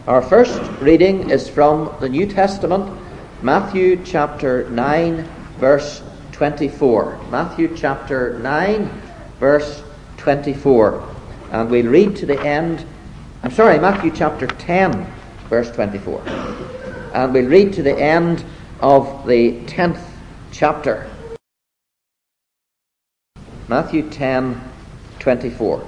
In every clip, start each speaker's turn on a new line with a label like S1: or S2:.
S1: Our first reading is from the New Testament, Matthew chapter 9, verse 24. Matthew chapter 9, verse 24. And we'll read to the end, Matthew chapter 10, verse 24. And we'll read to the end of the 10th chapter. Matthew 10, 24.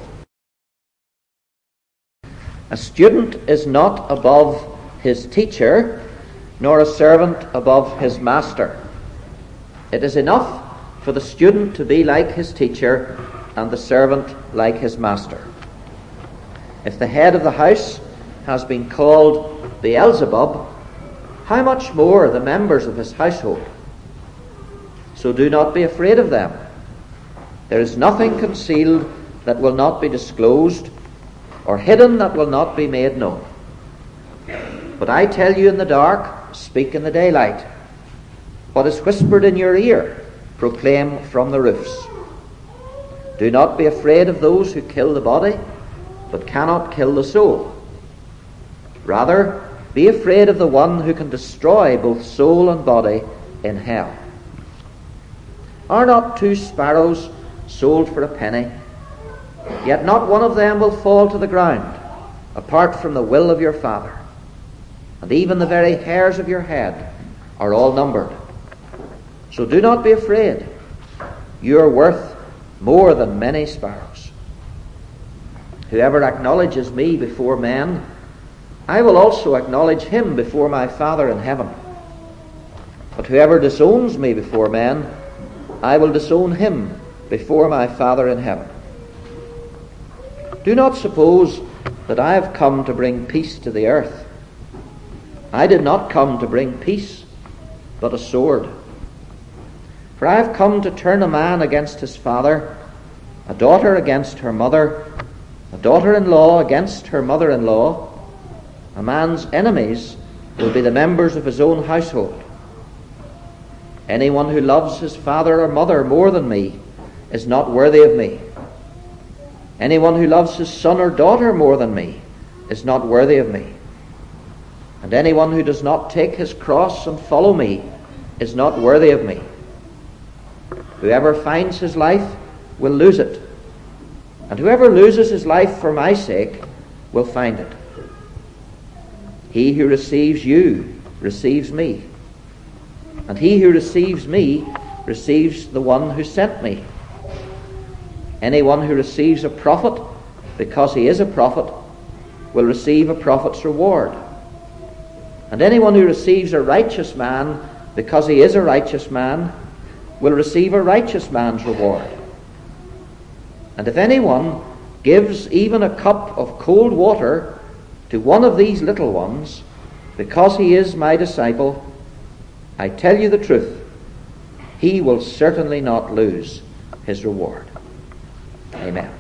S1: A student is not above his teacher, nor a servant above his master. It is enough for the student to be like his teacher and the servant like his master. If the head of the house has been called Beelzebub, how much more the members of his household? So do not be afraid of them. There is nothing concealed that will not be disclosed, or hidden that will not be made known. But I tell you in the dark, speak in the daylight. What is whispered in your ear, proclaim from the roofs. Do not be afraid of those who kill the body, but cannot kill the soul. Rather, be afraid of the one who can destroy both soul and body in hell. Are not 2 sparrows sold for a penny? Yet not one of them will fall to the ground, apart from the will of your Father. And even the very hairs of your head are all numbered. So do not be afraid. You are worth more than many sparrows. Whoever acknowledges me before men, I will also acknowledge him before my Father in heaven. But whoever disowns me before men, I will disown him before my Father in heaven. Do not suppose that I have come to bring peace to the earth. I did not come to bring peace, but a sword. For I have come to turn a man against his father, a daughter against her mother, a daughter-in-law against her mother-in-law. A man's enemies will be the members of his own household. Anyone who loves his father or mother more than me is not worthy of me. Anyone who loves his son or daughter more than me is not worthy of me. And anyone who does not take his cross and follow me is not worthy of me. Whoever finds his life will lose it, and whoever loses his life for my sake will find it. He who receives you receives me, and he who receives me receives the one who sent me. Anyone who receives a prophet because he is a prophet will receive a prophet's reward. And anyone who receives a righteous man because he is a righteous man will receive a righteous man's reward. And if anyone gives even a cup of cold water to one of these little ones because he is my disciple, I tell you the truth, he will certainly not lose his reward. Amen.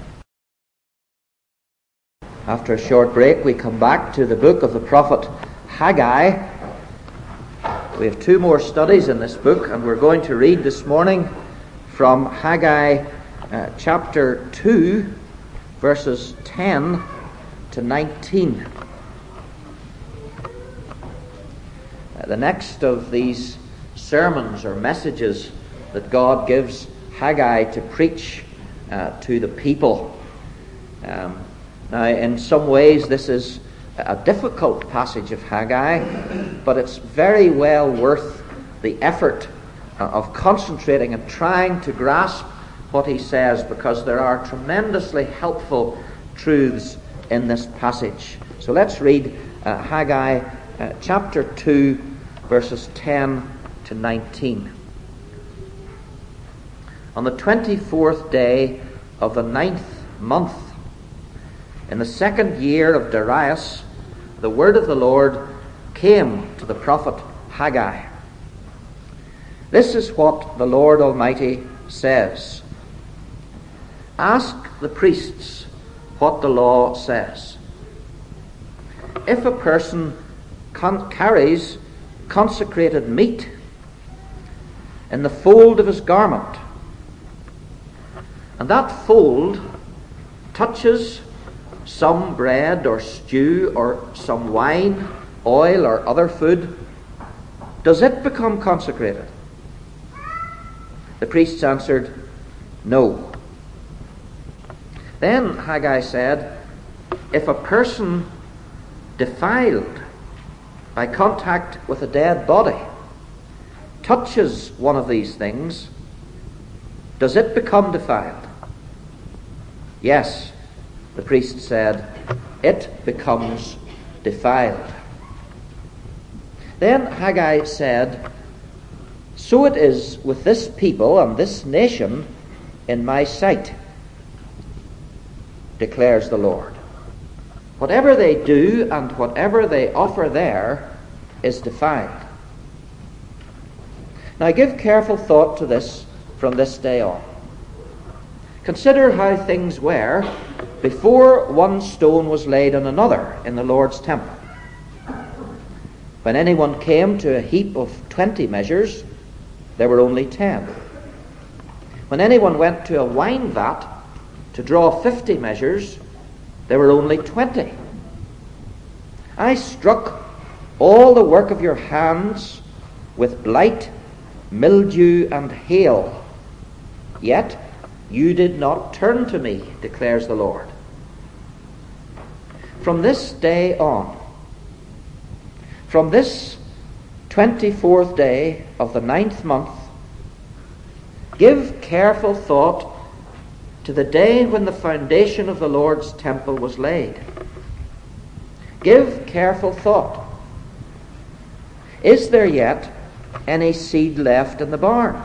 S1: After a short break, we come back to the book of the prophet Haggai. We have 2 more studies in this book, and we're going to read this morning from Haggai chapter 2, verses 10 to 19. The next of these sermons or messages that God gives Haggai to preach to the people. Now, in some ways, this is a difficult passage of Haggai, but it's very well worth the effort of concentrating and trying to grasp what he says, because there are tremendously helpful truths in this passage. So let's read Haggai chapter 2, verses 10 to 19. On the 24th day of the 9th month, in the 2nd year of Darius, the word of the Lord came to the prophet Haggai. This is what the Lord Almighty says. Ask the priests what the law says. If a person carries consecrated meat in the fold of his garment, and that fold touches some bread or stew or some wine, oil or other food, does it become consecrated? The priests answered, no. Then Haggai said, if a person defiled by contact with a dead body touches one of these things, does it become defiled? Yes, the priest said, it becomes defiled. Then Haggai said, so it is with this people and this nation in my sight, declares the Lord. Whatever they do and whatever they offer there is defiled. Now give careful thought to this from this day on. Consider how things were before one stone was laid on another in the Lord's temple. When anyone came to a heap of 20 measures, there were only 10. When anyone went to a wine vat to draw 50 measures, there were only 20. I struck all the work of your hands with blight, mildew, and hail. Yet you did not turn to me, declares the Lord. From this day on, from this 24th day of the 9th month, give careful thought to the day when the foundation of the Lord's temple was laid. Give careful thought. Is there yet any seed left in the barn?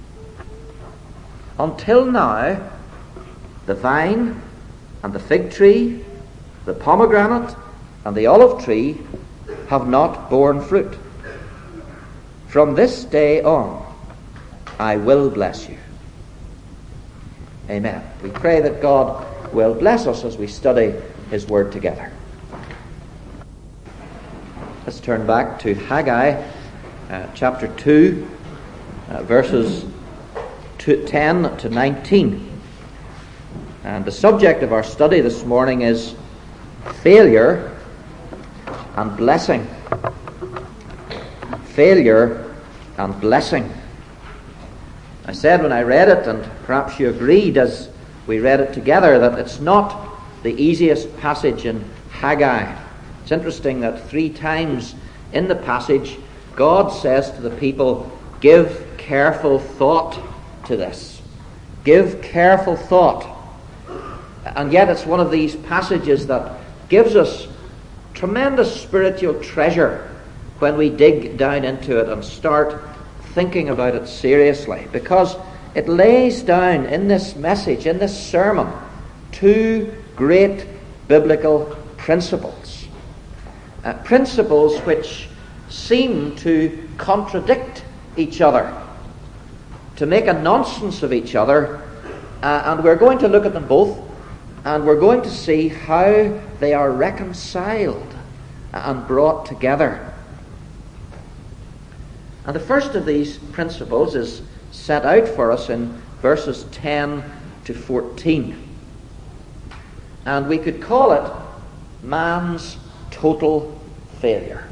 S1: Until now, the vine and the fig tree, the pomegranate and the olive tree have not borne fruit. From this day on, I will bless you. Amen. We pray that God will bless us as we study His Word together. Let's turn back to Haggai chapter 2, verses 10 to 19. And the subject of our study this morning is failure and blessing. Failure and blessing. I said when I read it, and perhaps you agreed as we read it together, that it's not the easiest passage in Haggai. It's interesting that 3 times in the passage God says to the people, give careful thought to this. Give careful thought. And yet it's one of these passages that gives us tremendous spiritual treasure when we dig down into it and start thinking about it seriously, because it lays down in this message, in this sermon, 2 great biblical principles. Principles which seem to contradict each other, to make a nonsense of each other, and we're going to look at them both, and we're going to see how they are reconciled and brought together. And the first of these principles is set out for us in verses 10 to 14. And we could call it man's total failure.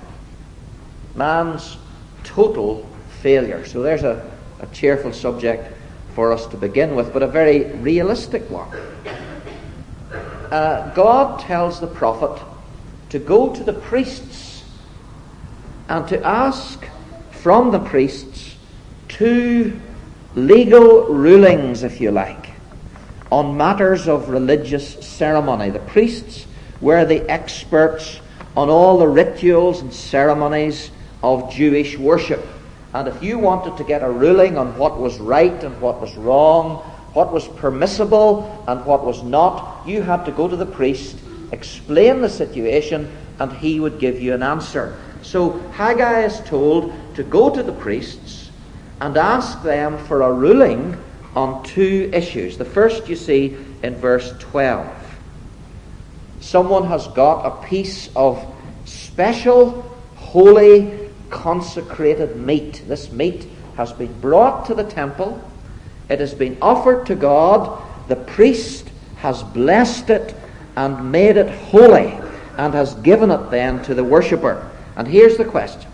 S1: Man's total failure. So there's a cheerful subject for us to begin with, but a very realistic one. God tells the prophet to go to the priests and to ask from the priests 2 legal rulings, if you like, on matters of religious ceremony. The priests were the experts on all the rituals and ceremonies of Jewish worship. And if you wanted to get a ruling on what was right and what was wrong, what was permissible and what was not, you had to go to the priest, explain the situation, and he would give you an answer. So Haggai is told to go to the priests and ask them for a ruling on 2 issues. The first you see in verse 12. Someone has got a piece of special, holy, consecrated meat. This meat has been brought to the temple. It has been offered to God. The priest has blessed it, and made it holy, and has given it then to the worshipper. And here's the question.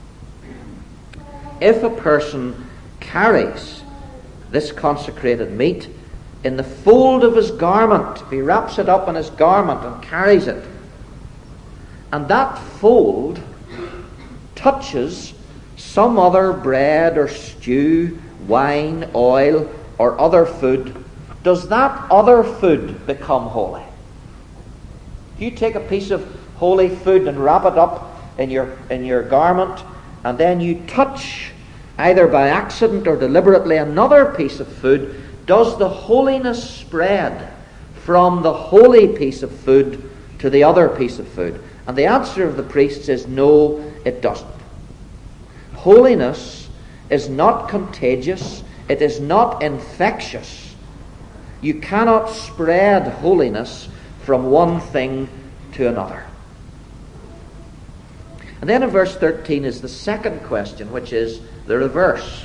S1: If a person carries this consecrated meat in the fold of his garment, if he wraps it up in his garment and carries it, and that fold touches some other bread or stew, wine, oil, or other food, does that other food become holy? If you take a piece of holy food and wrap it up in your garment, and then you touch, either by accident or deliberately, another piece of food, does the holiness spread from the holy piece of food to the other piece of food? And the answer of the priests is no, it doesn't. Holiness is not contagious. It is not infectious. You cannot spread holiness from one thing to another. And then in verse 13 is the second question, which is the reverse.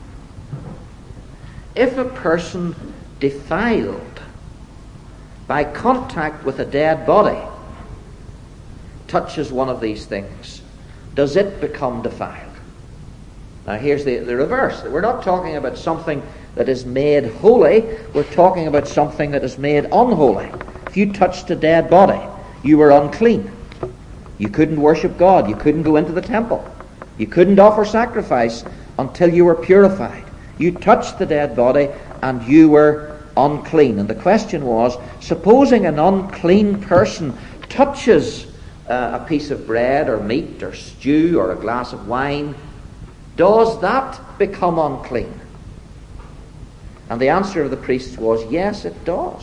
S1: If a person defiled by contact with a dead body touches one of these things, does it become defiled? Now here's the reverse. We're not talking about something that is made holy. We're talking about something that is made unholy. If you touched a dead body, you were unclean. You couldn't worship God. You couldn't go into the temple. You couldn't offer sacrifice until you were purified. You touched the dead body and you were unclean. And the question was, supposing an unclean person touches a piece of bread or meat or stew or a glass of wine, does that become unclean? And the answer of the priests was, yes, it does.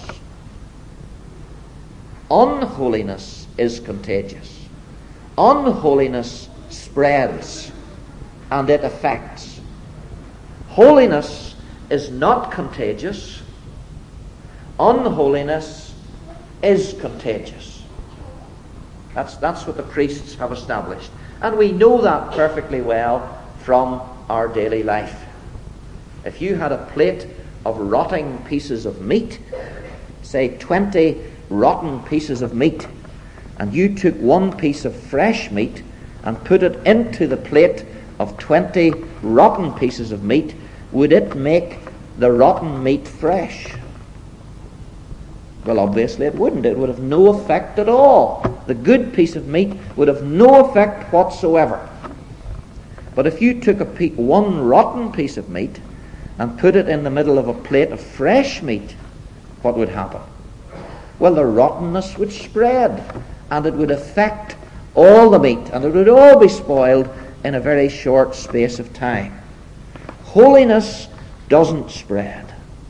S1: Unholiness is contagious. Unholiness spreads and it affects. Holiness is not contagious. Unholiness is contagious. That's what the priests have established. And we know that perfectly well from our daily life. If you had a plate of rotting pieces of meat, say 20 rotten pieces of meat, and you took one piece of fresh meat and put it into the plate of 20 rotten pieces of meat, would it make the rotten meat fresh? Well, obviously it wouldn't. It would have no effect at all. The good piece of meat would have no effect whatsoever. But if you took one rotten piece of meat and put it in the middle of a plate of fresh meat, what would happen? Well, the rottenness would spread, and it would affect all the meat, and it would all be spoiled in a very short space of time. Holiness doesn't spread.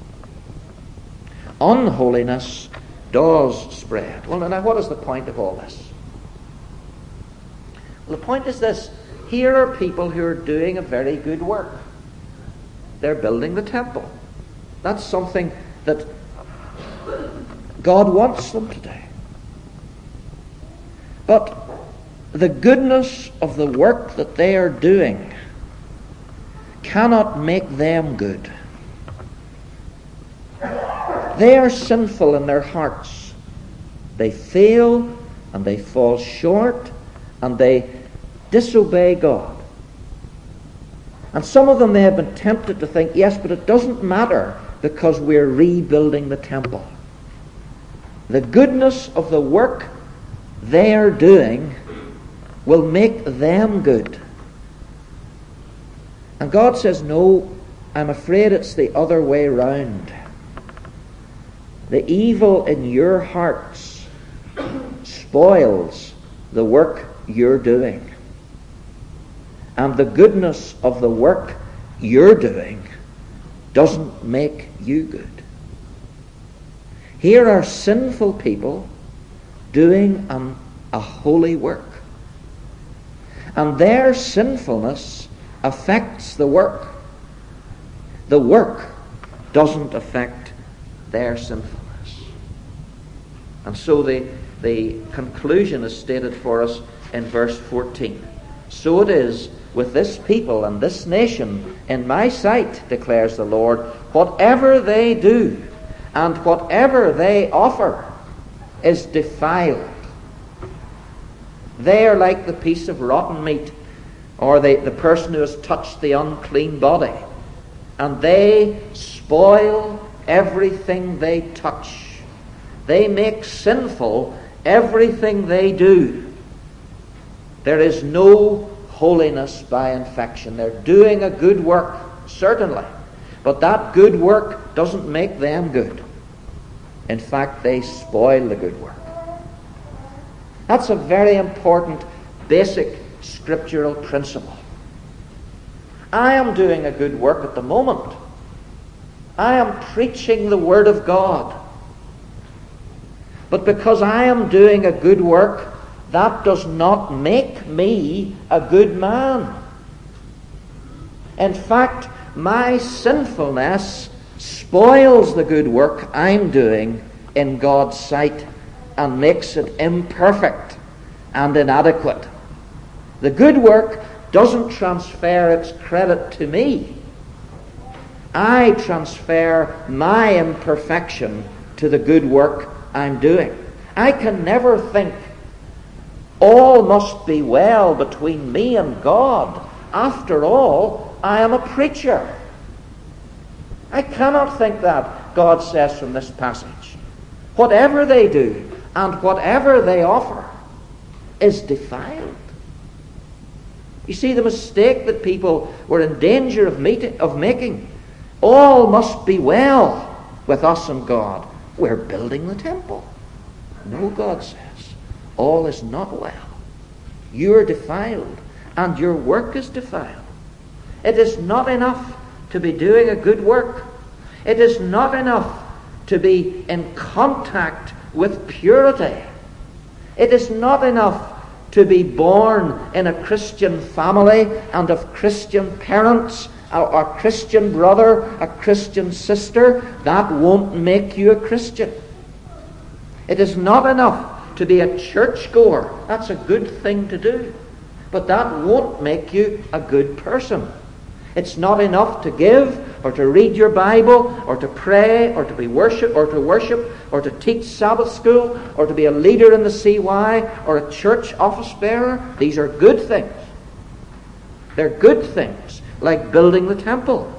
S1: Unholiness does spread. Well, now what is the point of all this? Well, the point is this. Here are people who are doing a very good work. They're building the temple. That's something that God wants them to do. But the goodness of the work that they are doing cannot make them good. They are sinful in their hearts. They fail and they fall short and they disobey God. And some of them may have been tempted to think, yes, but it doesn't matter because we're rebuilding the temple. The goodness of the work they are doing will make them good. And God says, no, I'm afraid it's the other way round. The evil in your hearts spoils the work you're doing. And the goodness of the work you're doing doesn't make you good. Here are sinful people doing a holy work. And their sinfulness affects the work. The work doesn't affect their sinfulness. And so the conclusion is stated for us in verse 14. So it is with this people and this nation in my sight, declares the Lord, whatever they do and whatever they offer, is defiled. They are like the piece of rotten meat, or the person who has touched the unclean body. And they spoil everything they touch. They make sinful everything they do. There is no holiness by infection. They're doing a good work, certainly, but that good work doesn't make them good. In fact, they spoil the good work. That's a very important, basic scriptural principle. I am doing a good work at the moment. I am preaching the Word of God. But because I am doing a good work, that does not make me a good man. In fact, my sinfulness spoils the good work I'm doing in God's sight and makes it imperfect and inadequate. The good work doesn't transfer its credit to me. I transfer my imperfection to the good work I'm doing. I can never think all must be well between me and God. After all, I am a preacher. I cannot think that, God says from this passage. Whatever they do and whatever they offer is defiled. You see the mistake that people were in danger of making. All must be well with us and God. We're building the temple. No, God says, all is not well. You're defiled, and your work is defiled. It is not enough to be doing a good work. It is not enough to be in contact with purity. It is not enough to be born in a Christian family and of Christian parents, a Christian brother, a Christian sister. That won't make you a Christian. It is not enough to be a churchgoer. That's a good thing to do. But that won't make you a good person. It's not enough to give, or to read your Bible, or to pray, or to worship, or to teach Sabbath school, or to be a leader in the CY, or a church office bearer. These are good things. They're good things, like building the temple.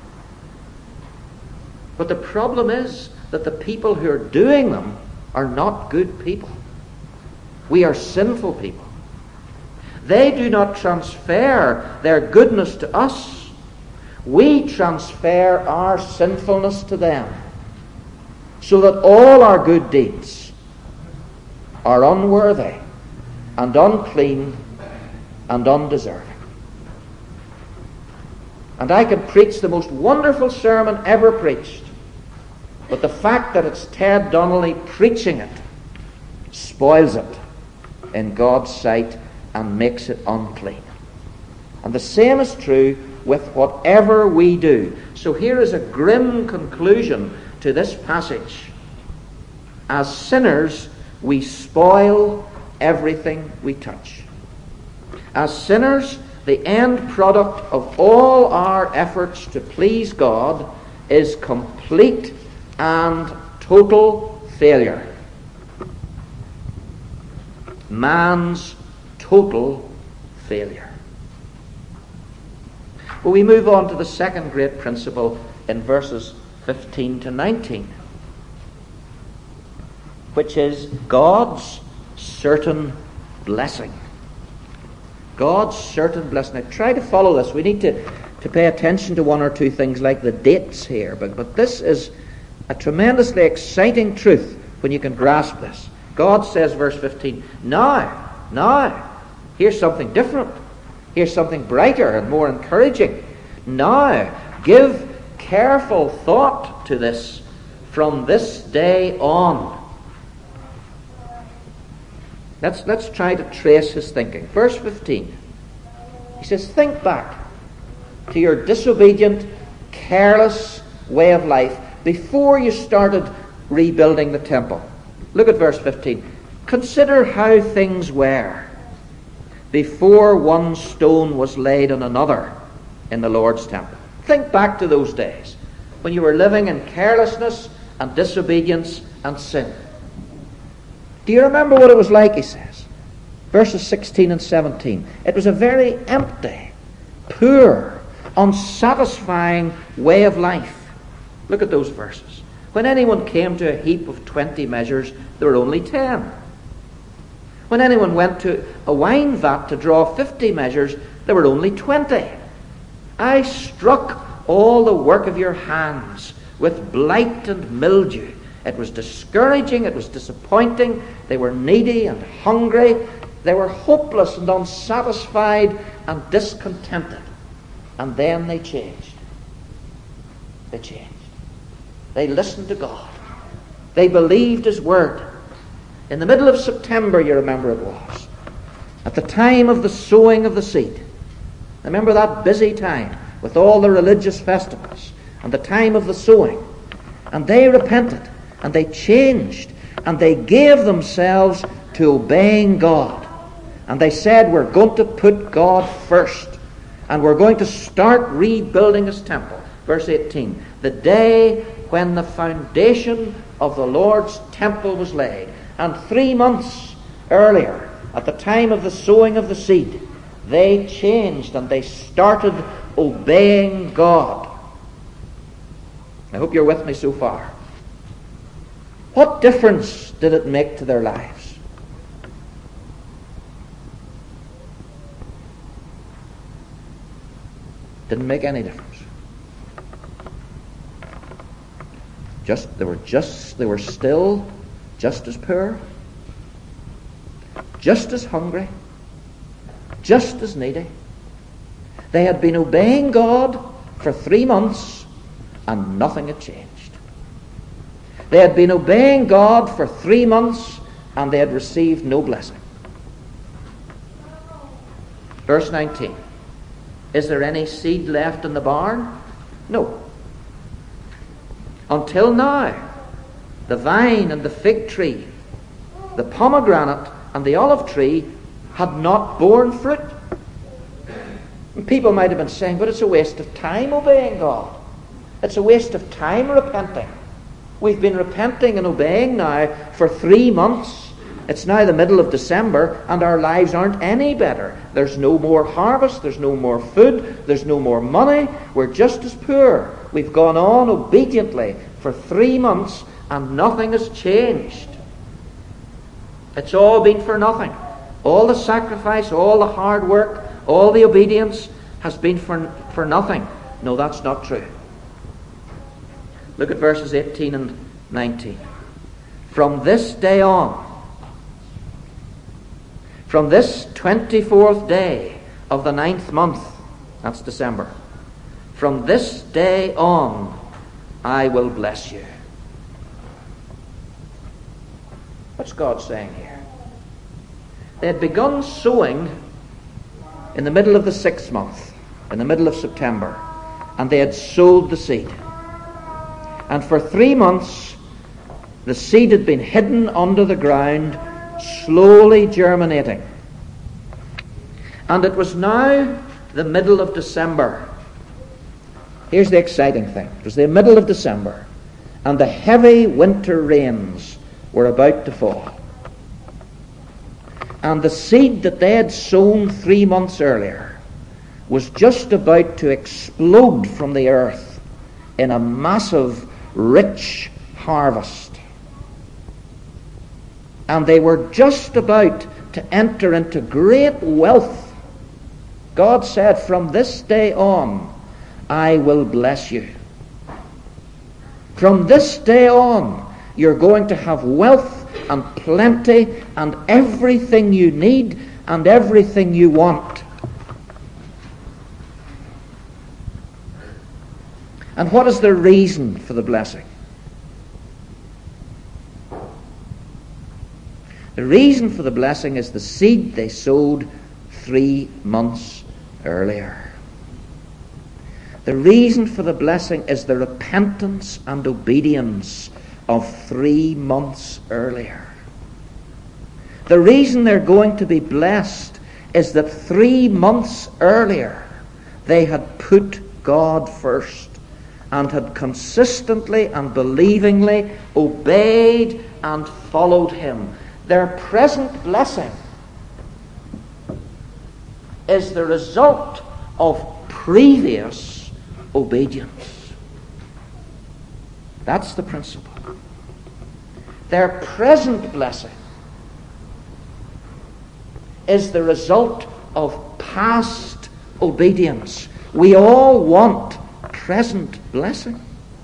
S1: But the problem is that the people who are doing them are not good people. We are sinful people. They do not transfer their goodness to us. We transfer our sinfulness to them, so that all our good deeds are unworthy and unclean and undeserving. And I can preach the most wonderful sermon ever preached, but the fact that it's Ted Donnelly preaching it spoils it in God's sight and makes it unclean. And the same is true with whatever we do. So here is a grim conclusion to this passage. As sinners, we spoil everything we touch. As sinners, the end product of all our efforts to please God is complete and total failure. Man's total failure. Well, we move on to the second great principle in verses 15 to 19, which is God's certain blessing. God's certain blessing. Now, try to follow this. We need to pay attention to one or two things like the dates here, but this is a tremendously exciting truth when you can grasp this. God says, verse 15, now, here's something different. Here's something brighter and more encouraging. Now, give careful thought to this from this day on. Let's try to trace his thinking. Verse 15. He says, think back to your disobedient, careless way of life before you started rebuilding the temple. Look at verse 15. Consider how things were before one stone was laid on another in the Lord's temple. Think back to those days when you were living in carelessness and disobedience and sin. Do you remember what it was like, he says? Verses 16 and 17. It was a very empty, poor, unsatisfying way of life. Look at those verses. When anyone came to a heap of 20 measures, there were only 10. When anyone went to a wine vat to draw 50 measures, there were only 20. I struck all the work of your hands with blight and mildew. It was discouraging, it was disappointing. They were needy and hungry. They were hopeless and unsatisfied and discontented. And then they changed. They changed. They listened to God. They believed His word. In the middle of September, you remember it was, at the time of the sowing of the seed. Remember that busy time with all the religious festivals and the time of the sowing. And they repented and they changed and they gave themselves to obeying God. And they said, we're going to put God first and we're going to start rebuilding His temple. Verse 18, the day when the foundation of the Lord's temple was laid. And 3 months earlier, at the time of the sowing of the seed, they changed and they started obeying God. I hope you're with me so far. What difference did it make to their lives? Didn't make any difference. They were still just as poor, just as hungry, just as needy. They had been obeying God for 3 months and nothing had changed. They had been obeying God for 3 months and they had received no blessing. Verse 19. Is there any seed left in the barn? No. Until now, the vine and the fig tree, the pomegranate and the olive tree had not borne fruit. And people might have been saying, but it's a waste of time obeying God. It's a waste of time repenting. We've been repenting and obeying now for 3 months. It's now the middle of December and our lives aren't any better. There's no more harvest, there's no more food, there's no more money. We're just as poor. We've gone on obediently for 3 months and nothing has changed. It's all been for nothing. All the sacrifice, all the hard work, all the obedience has been for nothing. No, that's not true. Look at verses 18 and 19. From this day on, from this 24th day of the 9th month, that's December, from this day on, I will bless you. What's God saying here? They had begun sowing in the middle of the 6th month, in the middle of September, and they had sowed the seed. And for 3 months, the seed had been hidden under the ground, slowly germinating. And it was now the middle of December. Here's the exciting thing. It was the middle of December, and the heavy winter rains were about to fall. And the seed that they had sown 3 months earlier was just about to explode from the earth in a massive, rich harvest. And they were just about to enter into great wealth. God said, from this day on, I will bless you. From this day on, you're going to have wealth and plenty and everything you need and everything you want. And what is the reason for the blessing? The reason for the blessing is the seed they sowed 3 months earlier. The reason for the blessing is the repentance and obedience of 3 months earlier. The reason they're going to be blessed is that 3 months earlier they had put God first and had consistently and believingly obeyed and followed Him. Their present blessing is the result of previous obedience. That's the principle. Their present blessing is the result of past obedience. We all want present blessing.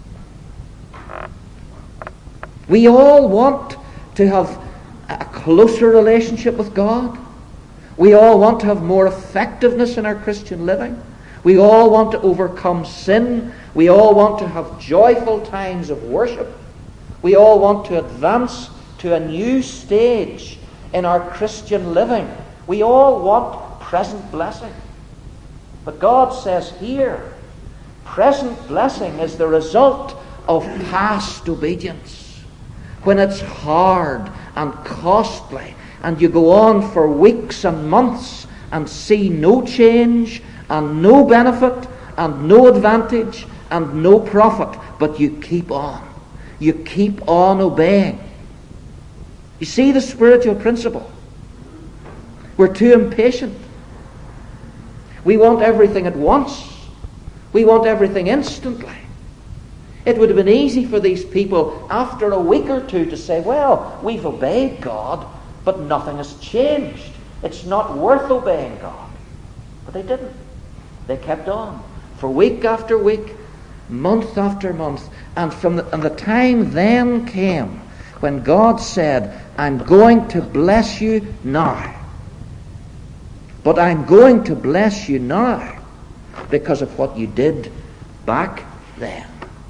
S1: We all want to have a closer relationship with God. We all want to have more effectiveness in our Christian living. We all want to overcome sin. We all want to have joyful times of worship. We all want to advance to a new stage in our Christian living. We all want present blessing. But God says here, present blessing is the result of past obedience. When it's hard and costly, and you go on for weeks and months and see no change and no benefit and no advantage and no profit, but you keep on. You keep on obeying. You see the spiritual principle? We're too impatient. We want everything at once. We want everything instantly. It would have been easy for these people after a week or two to say, well, we've obeyed God, but nothing has changed. It's not worth obeying God. But they didn't. They kept on for week after week, month after month. And the time then came when God said, I'm going to bless you now. But I'm going to bless you now because of what you did back then.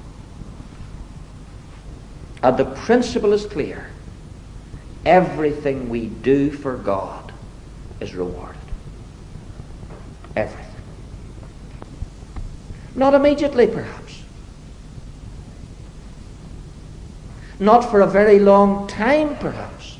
S1: And the principle is clear. Everything we do for God is rewarded. Everything. Not immediately, perhaps. Not for a very long time, perhaps.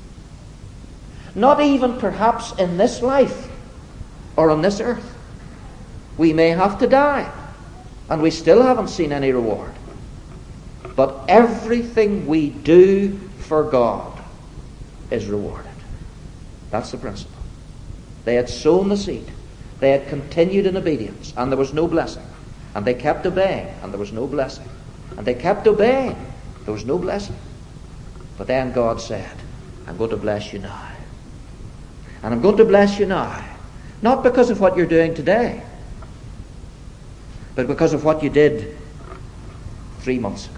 S1: Not even perhaps in this life or on this earth. We may have to die, and we still haven't seen any reward. But everything we do for God is rewarded. That's the principle. They had sown the seed. They had continued in obedience, and there was no blessing. And they kept obeying, and there was no blessing. And they kept obeying, there was no blessing. But then God said, I'm going to bless you now. And I'm going to bless you now, not because of what you're doing today, but because of what you did 3 months ago.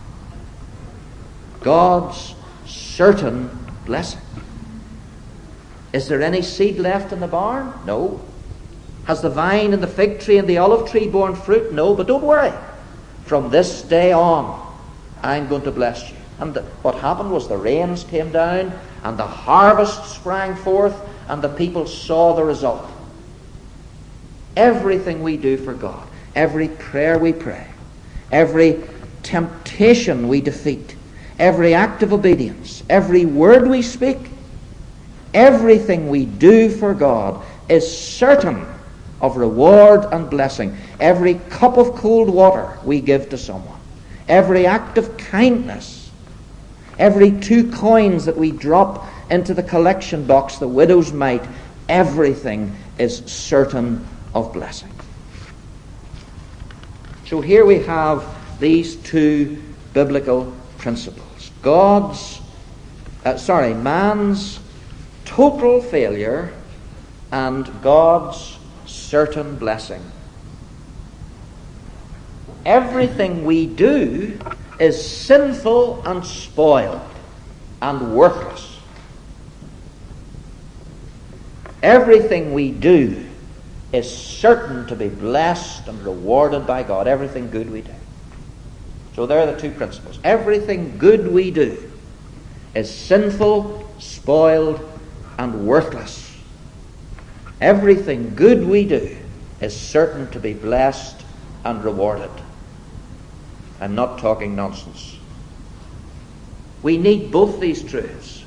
S1: God's certain blessing. Is there any seed left in the barn? No. Has the vine and the fig tree and the olive tree borne fruit? No, but don't worry. From this day on, I'm going to bless you. And what happened was the rains came down and the harvest sprang forth and the people saw the result. Everything we do for God, every prayer we pray, every temptation we defeat, every act of obedience, every word we speak, everything we do for God is certain of reward and blessing. Every cup of cold water we give to someone, every act of kindness, every 2 coins that we drop into the collection box, the widow's mite, everything is certain of blessing. So here we have these 2 biblical principles. Man's total failure and God's certain blessing. Everything we do is sinful and spoiled and worthless. Everything we do is certain to be blessed and rewarded by God. Everything good we do. So there are the 2 principles. Everything good we do is sinful, spoiled, and worthless. Everything good we do is certain to be blessed and rewarded. I'm not talking nonsense. We need both these truths.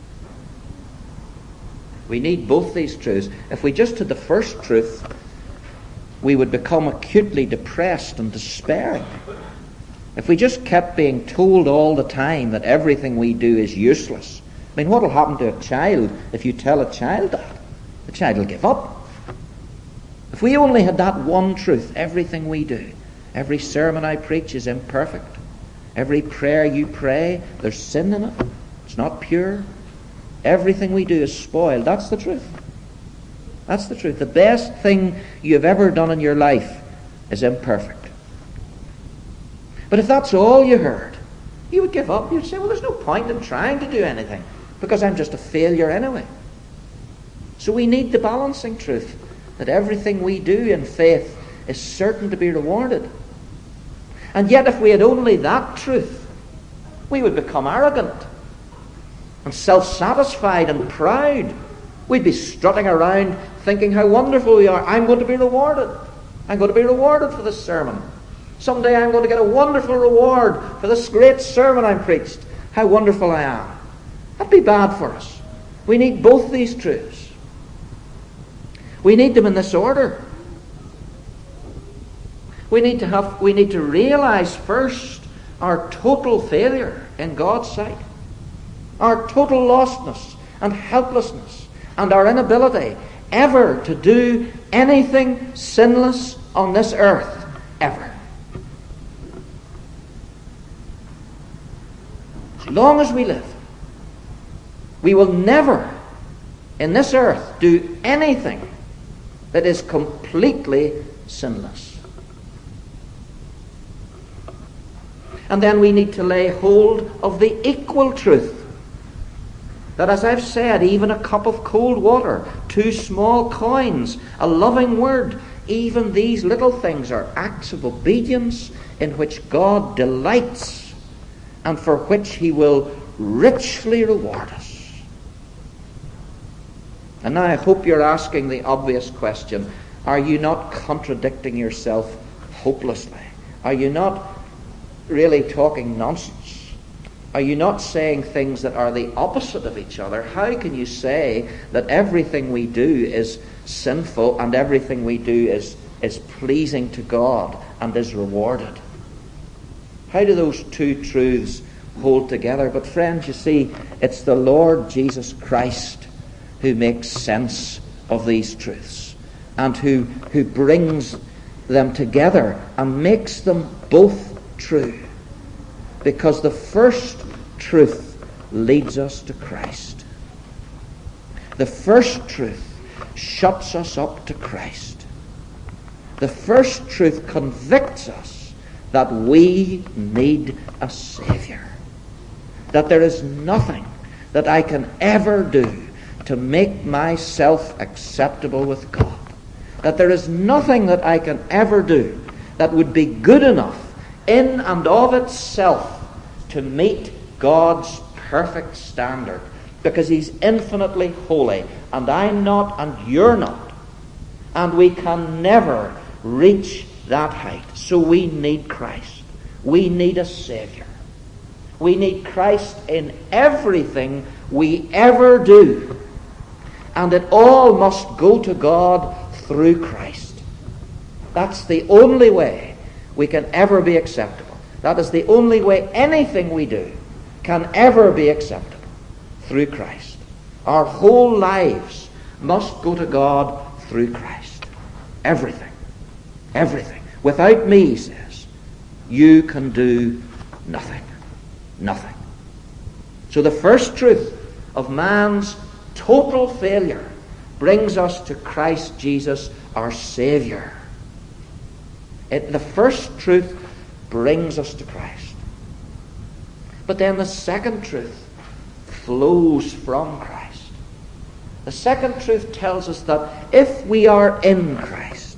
S1: We need both these truths. If we just had the first truth, we would become acutely depressed and despairing. If we just kept being told all the time that everything we do is useless I mean, what will happen to a child if you tell a child that? The child will give up. If we only had that one truth, everything we do, every sermon I preach is imperfect. Every prayer you pray, there's sin in it. It's not pure. Everything we do is spoiled. That's the truth. That's the truth. The best thing you've ever done in your life is imperfect. But if that's all you heard, you would give up. You'd say, well, there's no point in trying to do anything because I'm just a failure anyway. So we need the balancing truth that everything we do in faith is certain to be rewarded. And yet if we had only that truth, we would become arrogant and self-satisfied and proud. We'd be strutting around thinking how wonderful we are. I'm going to be rewarded. I'm going to be rewarded for this sermon. Someday I'm going to get a wonderful reward for this great sermon I preached. How wonderful I am. That'd be bad for us. We need both these truths. We need them in this order. We need to realize first our total failure in God's sight, our total lostness and helplessness, and our inability ever to do anything sinless on this earth, ever. As long as we live, we will never in this earth do anything that is completely sinless. And then we need to lay hold of the equal truth that, as I've said, even a cup of cold water, 2 small coins, a loving word, even these little things are acts of obedience in which God delights and for which He will richly reward us. And now I hope you're asking the obvious question, are you not contradicting yourself hopelessly? Are you not really talking nonsense? Are you not saying things that are the opposite of each other? How can you say that everything we do is sinful and everything we do is pleasing to God and is rewarded? How do those two truths hold together? But friends, you see, it's the Lord Jesus Christ who makes sense of these truths and who brings them together and makes them both true. Because the first truth leads us to Christ. The first truth shuts us up to Christ. The first truth convicts us that we need a Saviour. That there is nothing that I can ever do to make myself acceptable with God. That there is nothing that I can ever do that would be good enough in and of itself to meet God's perfect standard, because He's infinitely holy and I'm not and you're not, and we can never reach that height. So we need Christ. We need a Saviour. We need Christ in everything we ever do, and it all must go to God through Christ. That's the only way we can ever be acceptable. That is the only way anything we do can ever be acceptable, through Christ. Our whole lives must go to God through Christ. Everything. Everything. Without me, he says, you can do nothing. Nothing. So the first truth of man's total failure brings us to Christ Jesus, our Saviour. The first truth brings us to Christ. But then the second truth flows from Christ. The second truth tells us that if we are in Christ,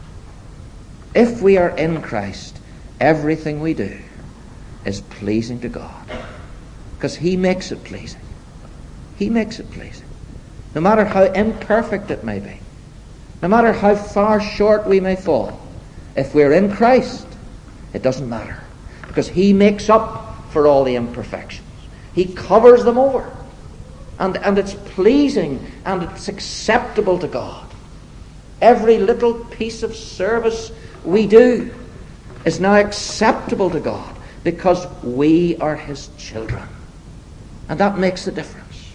S1: everything we do is pleasing to God. Because He makes it pleasing. He makes it pleasing. No matter how imperfect it may be, no matter how far short we may fall, if we're in Christ, it doesn't matter. Because He makes up for all the imperfections. He covers them over. And it's pleasing and it's acceptable to God. Every little piece of service we do is now acceptable to God because we are His children. And that makes the difference.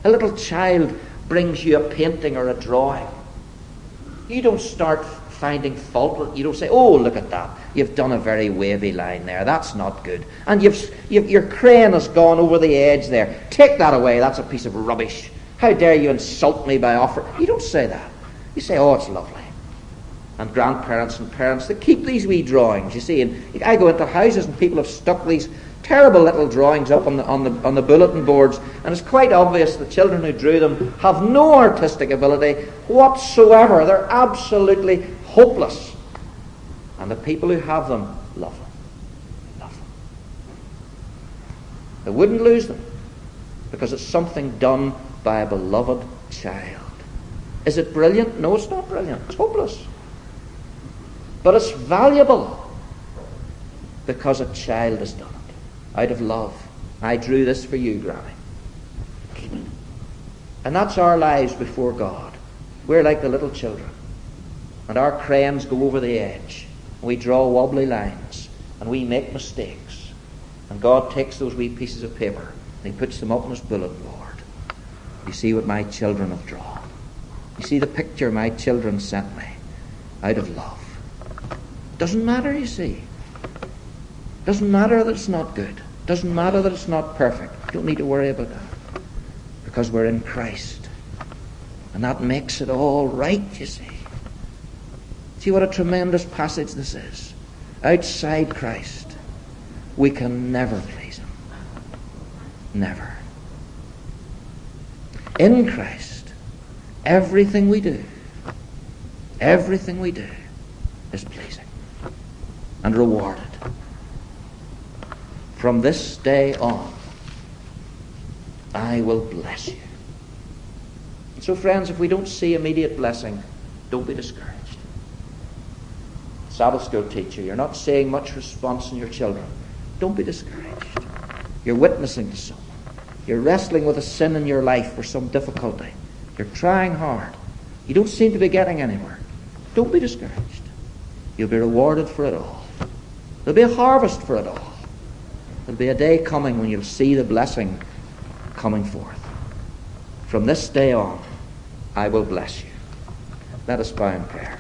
S1: A little child brings you a painting or a drawing. You don't start finding fault with it. You don't say, oh, look at that. You've done a very wavy line there. That's not good. And your crayon has gone over the edge there. Take that away. That's a piece of rubbish. How dare you insult me by offering? You don't say that. You say, oh, it's lovely. And grandparents and parents, they keep these wee drawings, you see. And I go into houses and people have stuck these terrible little drawings up on the bulletin boards, and it's quite obvious the children who drew them have no artistic ability whatsoever. They're absolutely hopeless. And the people who have them love them. Love them. They wouldn't lose them because it's something done by a beloved child. Is it brilliant? No, it's not brilliant. It's hopeless. But it's valuable because a child has done it out of love. I drew this for you, Granny. Keep it. And that's our lives before God. We're like the little children. And our crayons go over the edge. We draw wobbly lines. And we make mistakes. And God takes those wee pieces of paper and He puts them up on His bulletin board. You see what my children have drawn. You see the picture my children sent me out of love. Doesn't matter, you see. Doesn't matter that it's not good. Doesn't matter that it's not perfect. You don't need to worry about that. Because we're in Christ. And that makes it all right, you see. See what a tremendous passage this is. Outside Christ, we can never please Him. Never. In Christ, everything we do is pleasing and rewarded. From this day on, I will bless you. So friends, if we don't see immediate blessing, don't be discouraged. Sabbath school teacher, you're not seeing much response in your children. Don't be discouraged. You're witnessing to someone. You're wrestling with a sin in your life or some difficulty. You're trying hard. You don't seem to be getting anywhere. Don't be discouraged. You'll be rewarded for it all. There'll be a harvest for it all. There'll be a day coming when you'll see the blessing coming forth. From this day on, I will bless you. Let us bow in prayer.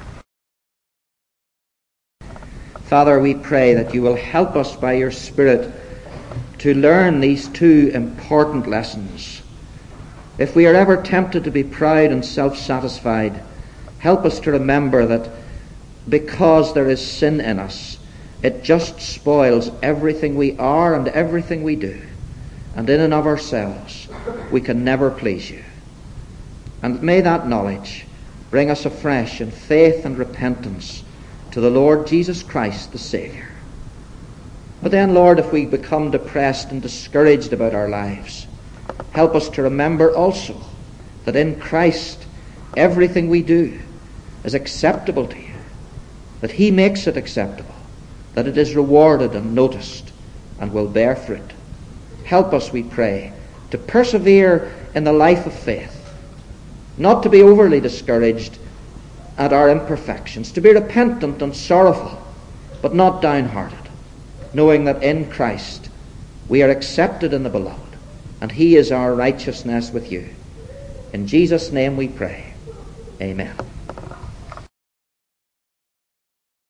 S1: Father, we pray that you will help us by your Spirit to learn these two important lessons. If we are ever tempted to be proud and self-satisfied, help us to remember that because there is sin in us, it just spoils everything we are and everything we do. And in and of ourselves, we can never please you. And may that knowledge bring us afresh in faith and repentance to the Lord Jesus Christ, the Saviour. But then, Lord, if we become depressed and discouraged about our lives, help us to remember also that in Christ everything we do is acceptable to you, that He makes it acceptable, that it is rewarded and noticed and will bear fruit. Help us, we pray, to persevere in the life of faith, not to be overly discouraged at our imperfections, to be repentant and sorrowful, but not downhearted, knowing that in Christ we are accepted in the Beloved, and He is our righteousness with you. In Jesus' name we pray. Amen.